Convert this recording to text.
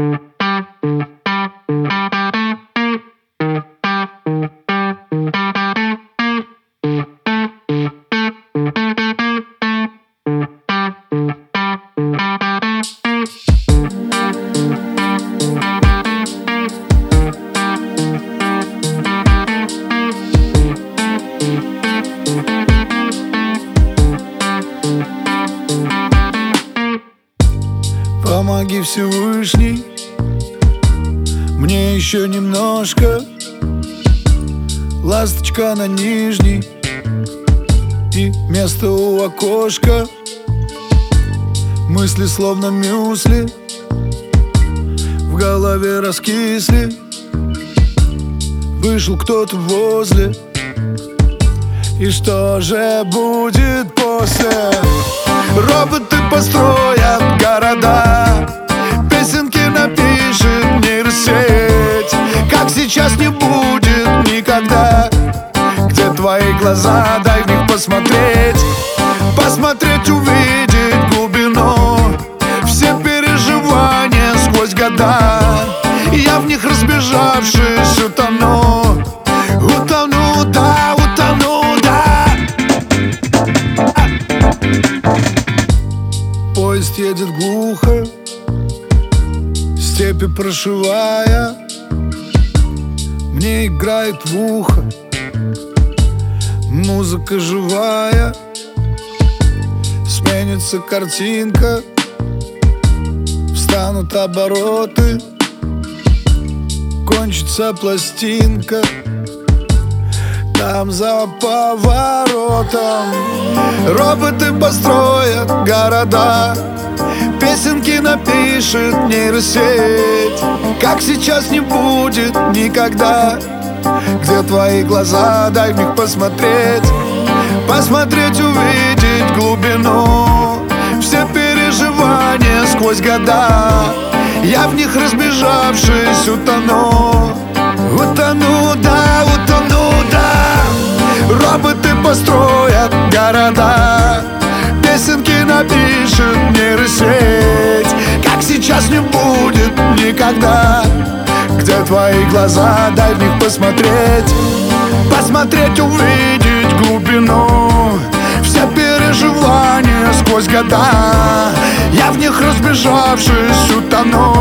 Помоги, Всевышний, мне еще немножко. Ласточка на нижней и место у окошка. Мысли словно мюсли в голове раскисли. Вышел кто-то возле, и что же будет после? Роботы построят города, песенки напишет нейросеть. Как сейчас не будет никогда. Где твои глаза, дай в них посмотреть. Посмотреть, увидеть глубину. Все переживания сквозь года. Я в них разбежавшись утону. Утону, да, утону, да. Поезд едет глухо, степи прошивая. Мне играет в ухо музыка живая. Сменится картинка, встанут обороты, кончится пластинка там за поворотом. Роботы построят города, песенки напишет нейросеть. Как сейчас не будет никогда. Где твои глаза, дай в них посмотреть. Посмотреть, увидеть глубину. Все переживания сквозь года. Я в них разбежавшись утону. Утону, да, утону, да. Роботы построят города, песенки напишет нейросеть. Как сейчас не будет никогда. Где твои глаза, дай в них посмотреть. Посмотреть, увидеть глубину. Все переживания сквозь года. Я в них разбежавшись утону.